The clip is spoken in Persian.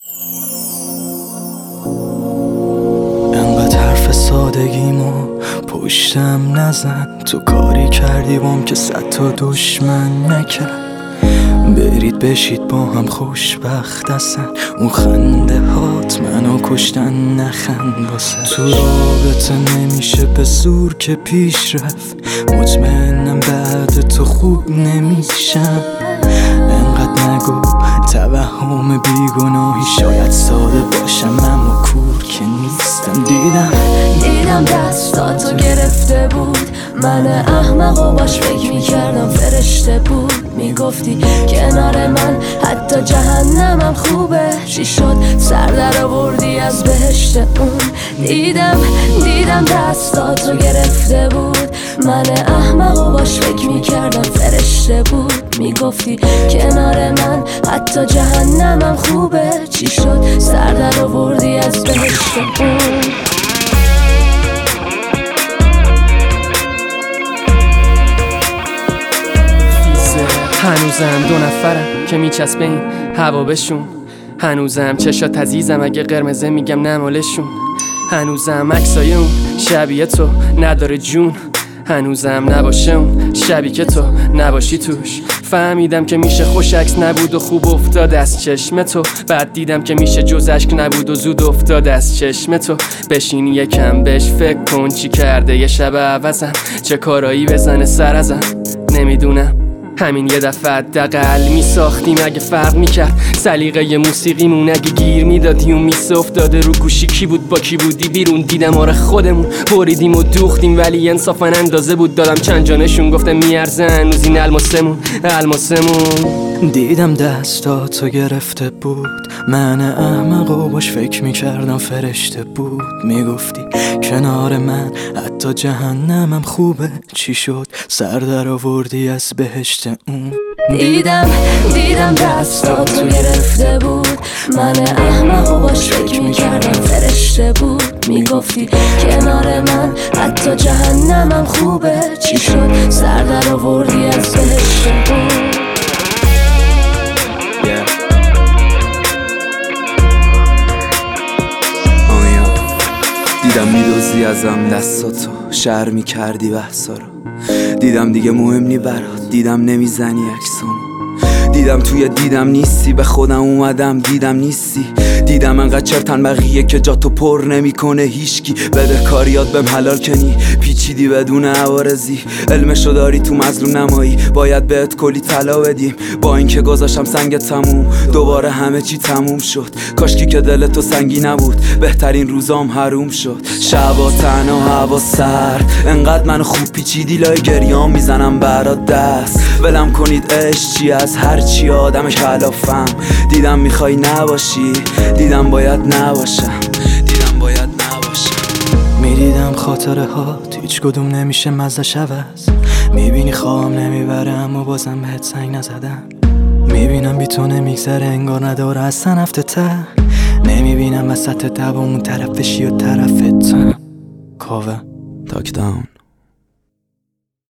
انقدر حرف سادگیمو پشتم نزن، تو کاری کردی بام که 100 تا دشمن نکرد. برید بشید با هم خوشبخت هستن، اون خنده هات منو کشتن، نخند واسه. تو رابطه نمیشه به زور که پیش رفت، مطمئنم بعد تو خوب نمیشم. انقدر نگو توهم بیگناهی، شاید ساده باشم اما کور که نیستم. دیدم دستاتو گرفته بود، من احمق و باش فکر میکردم فرشته بود. میگفتی کنار من حتی جهنمم خوبه، چی شد سر در آوردی از بهشت اون. دیدم دستاتو گرفته بود، من احمق و باش فکر میکردم فرشته بود. میگفتی کنار من حتی جهنمم خوبه، چی شد سر در آوردی از بهشت اون. هنوزم 2 نفرم که میچسبه این هوا بشون، هنوزم چشات عزیزم اگه قرمزه میگم نمالشون، هنوزم عکسای اون شبیه تو نداره جون، هنوزم نباشه اون شبی که تو نباشی توش. فهمیدم که میشه خوش عکس نبود و خوب افتاد از چشم تو، بعد دیدم که میشه جز عشق نبود و زود افتاد از چشم تو. بشین یکم بهش فکر کن چی کرده یه شب عوضم، چه کارایی بزنه سر ازم نمیدونم. همین یه دفعه حداقل میساختیم اگه فرق میکرد سلیقه موسیقیمون، اگه گیر میدادی اون میسه افتاده رو گوشی کی بود با کی بودی بیرون. دیدم آره خودمون بریدیم و دوختیم، ولی انصافا اندازه بود دادم چند جانشون، گفتم میارزه هنوز این الماسمون. دیدم دستاتو گرفته بود، من احمق و باش فکر میکردم فرشته بود. میگفتی کنار من حتی جهنمم خوبه، چی شد سر در آوردی از بهشت اون. دیدم دستاتو گرفته بود، من احمق و باش فکر میکردم فرشته بود. میگفتی کنار من حتی جهنمم خوبه، چی شد سر در آوردی از بهشت اون. دیدم میدوزی ازم دستاتو، شر میکردی بحثا رو. دیدم دیگه مهم نی برات، دیدم نمیزنی عکسامو. دیدم توی دیدم نیستی، به خودم اومدم دیدم نیستی. دیدم انقدر چرتن بقیه که جاتو پر نمیکنه هیچکی. بده کاریات بهم حلال کنی، پیچیدی بدون عوارضی. علمشو داری تو مظلوم نمایی، باید بهت کلی طلا بدیم. با اینکه گذاشتم سنگ تموم، دوباره همه چی تموم شد. کاشکی که دلتو سنگی نبود، بهترین روزام حروم شد. شبا تنها هوا سرد، انقدر منو خوب پیچیدی لای گریام میزنم برات دست. ولم کنید عشق چی از هر چی آدمش خلافم. دیدم میخوای نباشی، دیدم باید نباشم. میدیدم خاطره هات هیچ کدوم نمیشه مزه‌ش عوض. میبینی خوام نمیبرم و بازم بهت سنگ نزدم. میبینم بی تو نمیگذره انگار نداره اصلا هفته ته. نمیبینم وسط دبا اون طرف بشی و طرف تم. کاوه تاک داون.